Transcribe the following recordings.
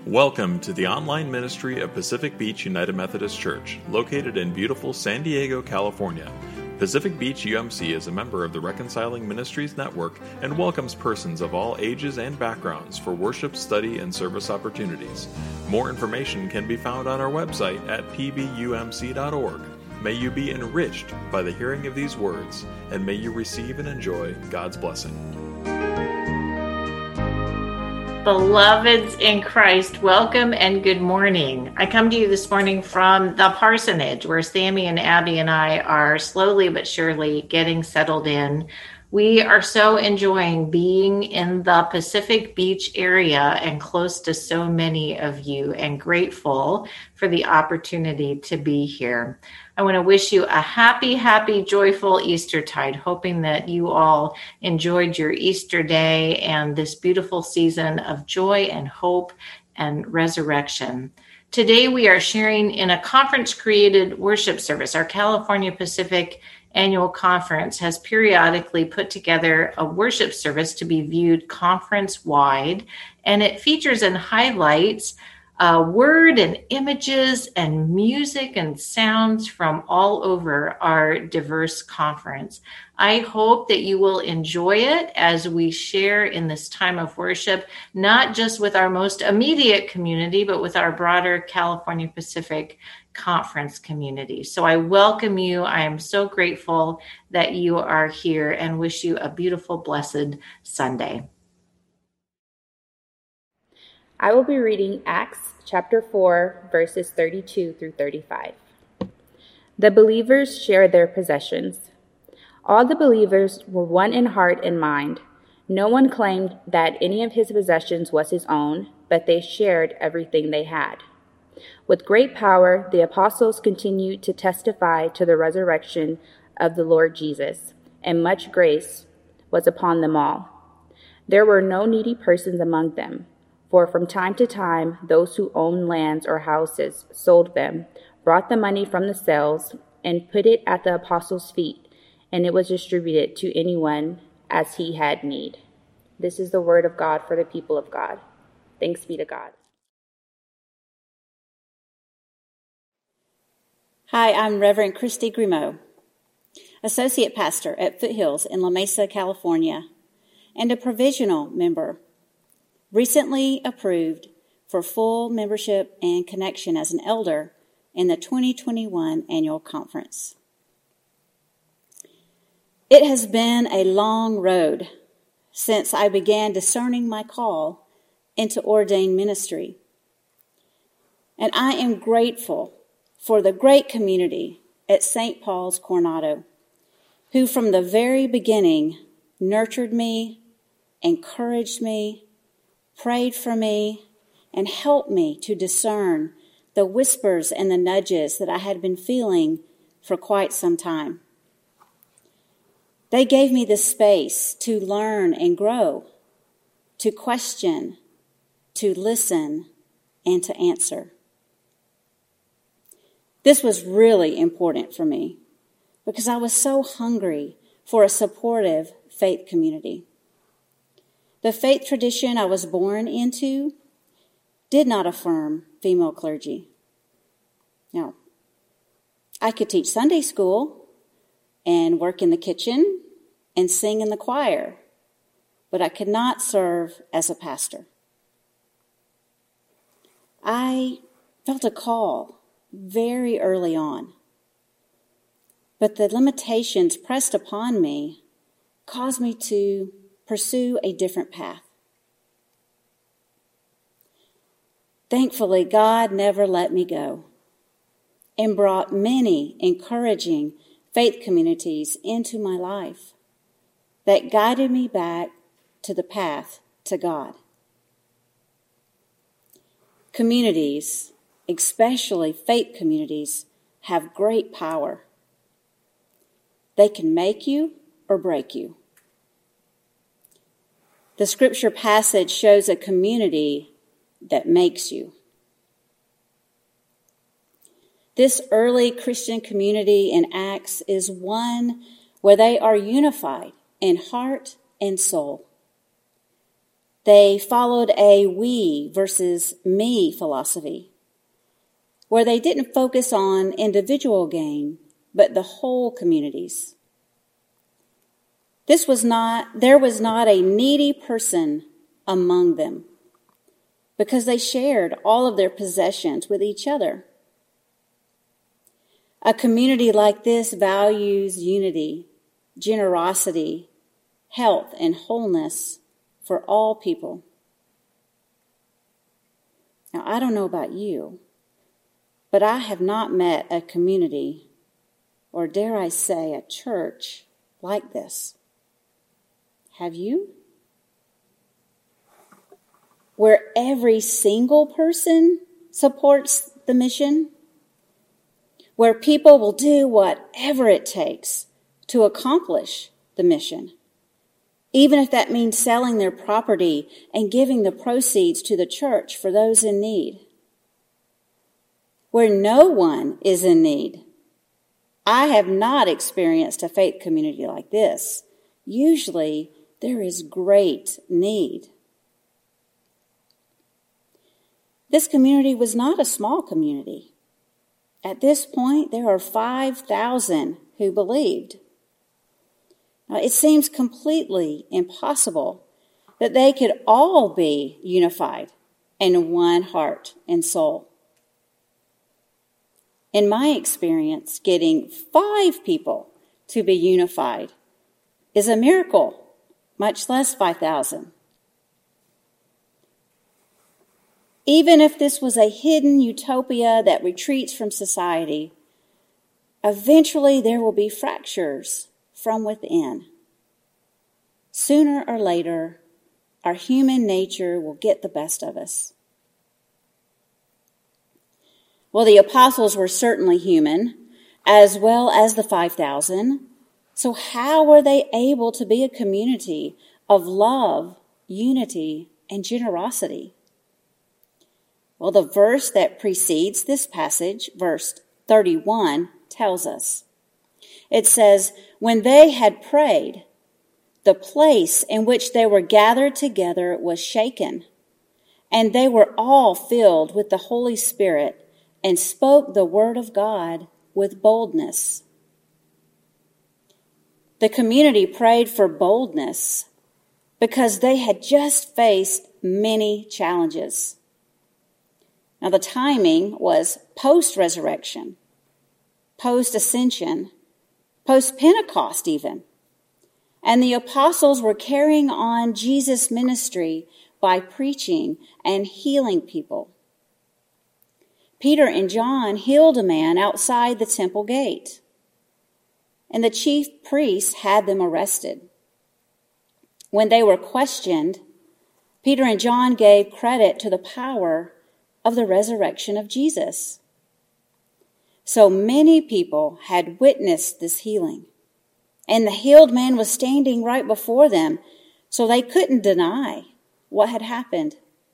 Welcome to the online ministry of Pacific Beach United Methodist Church, located in beautiful San Diego, California. Pacific Beach UMC is a member of the Reconciling Ministries Network and welcomes persons of all ages and backgrounds for worship, study, and service opportunities. More information can be found on our website at pbumc.org. May you be enriched by the hearing of these words, and may you receive and enjoy God's blessing. Beloveds in Christ, welcome and good morning. I come to you this morning from the parsonage where Sammy and Abby and I are slowly but surely getting settled in. We are so enjoying being in the Pacific Beach area and close to so many of you, and grateful for the opportunity to be here. I want to wish you a happy, joyful Eastertide, hoping that you all enjoyed your Easter day and this beautiful season of joy and hope and resurrection. Today we are sharing in a conference-created worship service. Our California Pacific Annual Conference has periodically put together a worship service to be viewed conference-wide, and it features and highlights word and images and music and sounds from all over our diverse conference. I hope that you will enjoy it as we share in this time of worship, not just with our most immediate community, but with our broader California Pacific Conference community. So I welcome you. I am so grateful that you are here and wish you a beautiful, blessed Sunday. I will be reading Acts chapter 4, verses 32 through 35. The believers shared their possessions. All the believers were one in heart and mind. No one claimed that any of his possessions was his own, but they shared everything they had. With great power, the apostles continued to testify to the resurrection of the Lord Jesus, and much grace was upon them all. There were no needy persons among them, for from time to time those who owned lands or houses sold them, brought the money from the sales, and put it at the apostles' feet, and it was distributed to anyone as he had need. This is the word of God for the people of God. Thanks be to God. Hi, I'm Reverend Christy Grimaud, Associate Pastor at Foothills in La Mesa, California, and a provisional member, recently approved for full membership and connection as an elder in the 2021 Annual Conference. It has been a long road since I began discerning my call into ordained ministry, and I am grateful for the great community at St. Paul's Coronado, who from the very beginning nurtured me, encouraged me, prayed for me, and helped me to discern the whispers and the nudges that I had been feeling for quite some time. They gave me the space to learn and grow, to question, to listen, and to answer. This was really important for me because I was so hungry for a supportive faith community. The faith tradition I was born into did not affirm female clergy. Now, I could teach Sunday school and work in the kitchen and sing in the choir, but I could not serve as a pastor. I felt a call very early on, but the limitations pressed upon me caused me to pursue a different path. Thankfully, God never let me go and brought many encouraging faith communities into my life that guided me back to the path to God. Communities, especially faith communities, have great power. They can make you or break you. The scripture passage shows a community that makes you. This early Christian community in Acts is one where they are unified in heart and soul. They followed a we versus me philosophy, where they didn't focus on individual gain, but the whole communities. There was not a needy person among them, because they shared all of their possessions with each other. A community like this values unity, generosity, health, and wholeness for all people. Now, I don't know about you, but I have not met a community, or dare I say a church, like this. Have you? Where every single person supports the mission, where people will do whatever it takes to accomplish the mission, even if that means selling their property and giving the proceeds to the church for those in need. Where no one is in need. I have not experienced a faith community like this. Usually, there is great need. This community was not a small community. At this point, there are 5,000 who believed. Now, it seems completely impossible that they could all be unified in one heart and soul. In my experience, getting 5 people to be unified is a miracle, much less 5,000. Even if this was a hidden utopia that retreats from society, eventually there will be fractures from within. Sooner or later, our human nature will get the best of us. Well, the apostles were certainly human, as well as the 5,000. So how were they able to be a community of love, unity, and generosity? Well, the verse that precedes this passage, verse 31, tells us. It says, when they had prayed, the place in which they were gathered together was shaken, and they were all filled with the Holy Spirit and spoke the word of God with boldness. The community prayed for boldness because they had just faced many challenges. Now, the timing was post-resurrection, post-ascension, post-Pentecost even. And the apostles were carrying on Jesus' ministry by preaching and healing people. Peter and John healed a man outside the temple gate, and the chief priests had them arrested. When they were questioned, Peter and John gave credit to the power of the resurrection of Jesus. So many people had witnessed this healing, and the healed man was standing right before them, so they couldn't deny what had happened.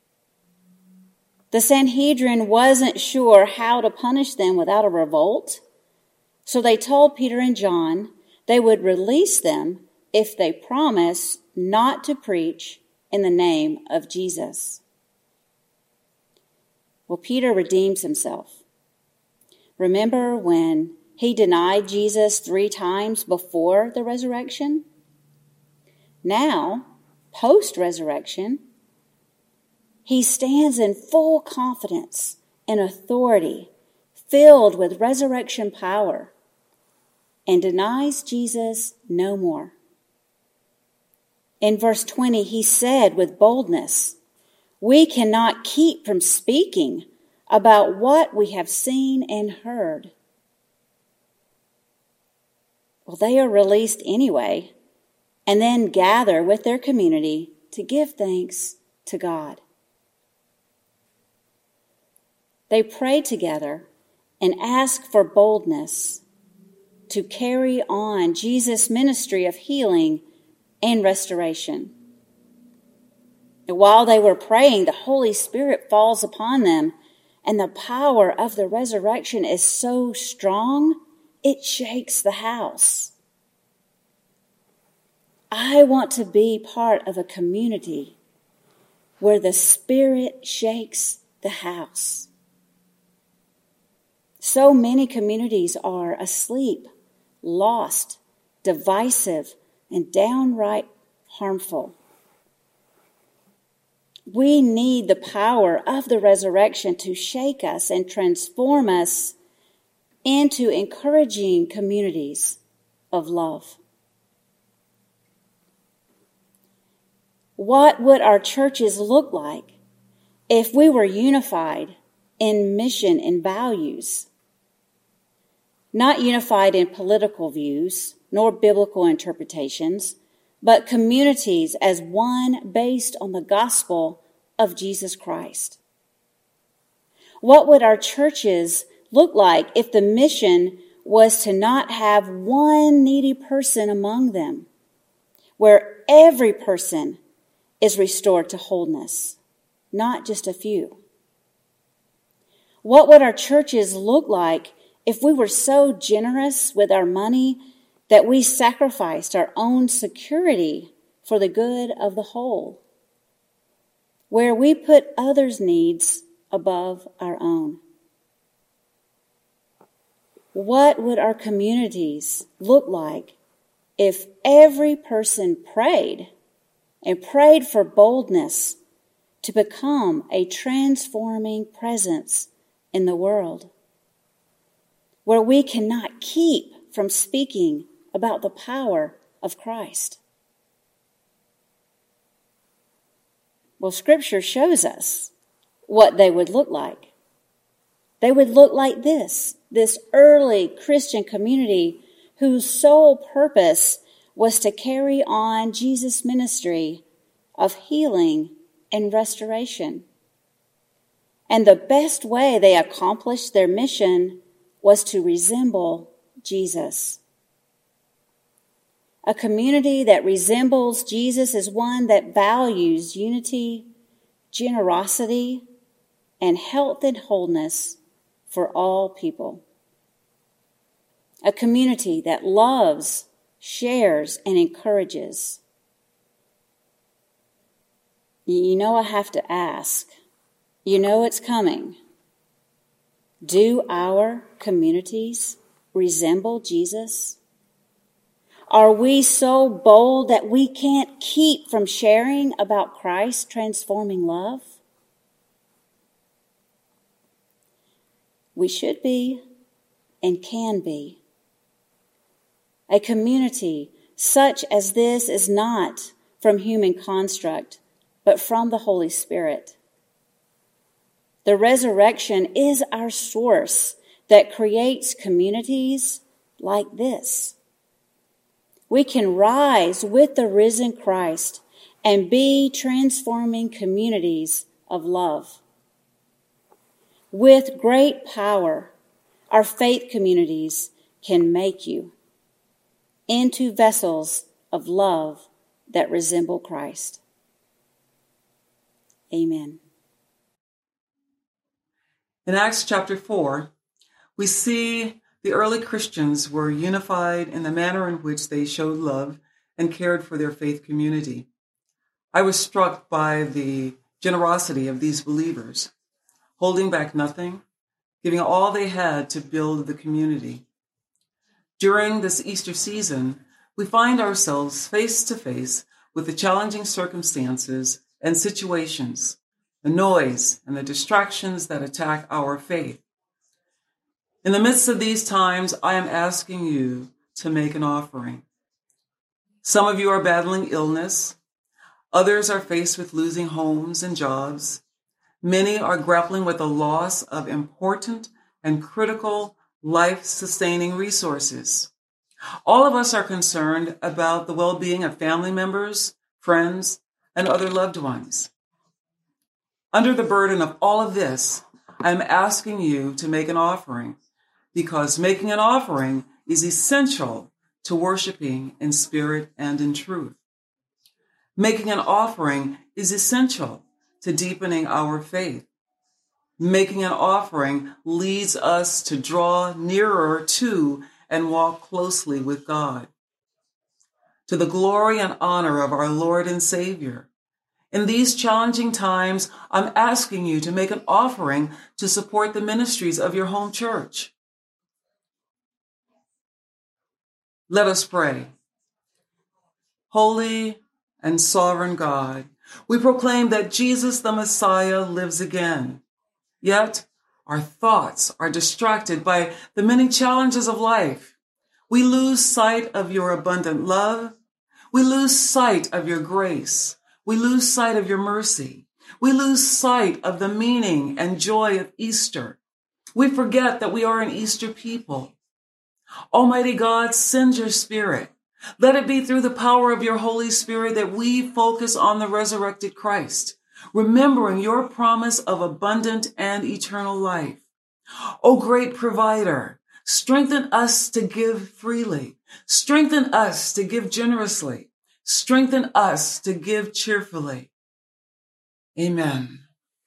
The Sanhedrin wasn't sure how to punish them without a revolt, so they told Peter and John they would release them if they promised not to preach in the name of Jesus. Well, Peter redeems himself. Remember when he denied Jesus 3 times before the resurrection? Now, post-resurrection, he stands in full confidence and authority, filled with resurrection power, and denies Jesus no more. In verse 20, he said with boldness, "We cannot keep from speaking about what we have seen and heard." Well, they are released anyway, and then gather with their community to give thanks to God. They pray together and ask for boldness to carry on Jesus' ministry of healing and restoration. And while they were praying, the Holy Spirit falls upon them, and the power of the resurrection is so strong, it shakes the house. I want to be part of a community where the Spirit shakes the house. So many communities are asleep, lost, divisive, and downright harmful. We need the power of the resurrection to shake us and transform us into encouraging communities of love. What would our churches look like if we were unified in mission and values? Not unified in political views nor biblical interpretations, but communities as one based on the gospel of Jesus Christ. What would our churches look like if the mission was to not have one needy person among them, where every person is restored to wholeness, not just a few? What would our churches look like if we were so generous with our money that we sacrificed our own security for the good of the whole, where we put others' needs above our own? What would our communities look like if every person prayed and prayed for boldness to become a transforming presence in the world, where we cannot keep from speaking about the power of Christ? Well, Scripture shows us what they would look like. They would look like this early Christian community whose sole purpose was to carry on Jesus' ministry of healing and restoration. And the best way they accomplished their mission was to resemble Jesus. A community that resembles Jesus is one that values unity, generosity, and health and wholeness for all people. A community that loves, shares, and encourages. You know, I have to ask, you know it's coming. Do our communities resemble Jesus? Are we so bold that we can't keep from sharing about Christ's transforming love? We should be and can be. A community such as this is not from human construct, but from the Holy Spirit. The resurrection is our source that creates communities like this. We can rise with the risen Christ and be transforming communities of love. With great power, our faith communities can make you into vessels of love that resemble Christ. Amen. In Acts chapter 4, we see the early Christians were unified in the manner in which they showed love and cared for their faith community. I was struck by the generosity of these believers, holding back nothing, giving all they had to build the community. During this Easter season, we find ourselves face to face with the challenging circumstances and situations, the noise and the distractions that attack our faith. In the midst of these times, I am asking you to make an offering. Some of you are battling illness. Others are faced with losing homes and jobs. Many are grappling with the loss of important and critical life-sustaining resources. All of us are concerned about the well-being of family members, friends, and other loved ones. Under the burden of all of this, I am asking you to make an offering, because making an offering is essential to worshiping in spirit and in truth. Making an offering is essential to deepening our faith. Making an offering leads us to draw nearer to and walk closely with God. To the glory and honor of our Lord and Savior, In these challenging times, I'm asking you to make an offering to support the ministries of your home church. Let us pray. Holy and sovereign God, we proclaim that Jesus the Messiah lives again. Yet, our thoughts are distracted by the many challenges of life. We lose sight of your abundant love. We lose sight of your grace. We lose sight of your mercy. We lose sight of the meaning and joy of Easter. We forget that we are an Easter people. Almighty God, send your Spirit. Let it be through the power of your Holy Spirit that we focus on the resurrected Christ, remembering your promise of abundant and eternal life. O great provider, strengthen us to give freely. Strengthen us to give generously. Strengthen us to give cheerfully. Amen.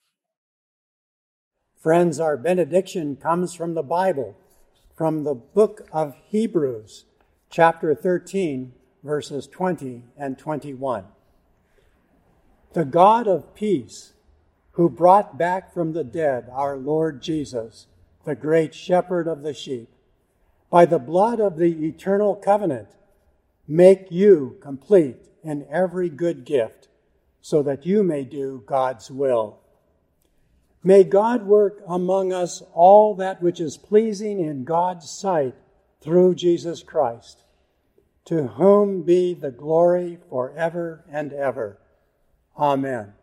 Friends, our benediction comes from the Bible, from the book of Hebrews, chapter 13, verses 20 and 21. The God of peace, who brought back from the dead our Lord Jesus, the great shepherd of the sheep, by the blood of the eternal covenant, make you complete in every good gift, so that you may do God's will. May God work among us all that which is pleasing in God's sight through Jesus Christ, to whom be the glory forever and ever. Amen.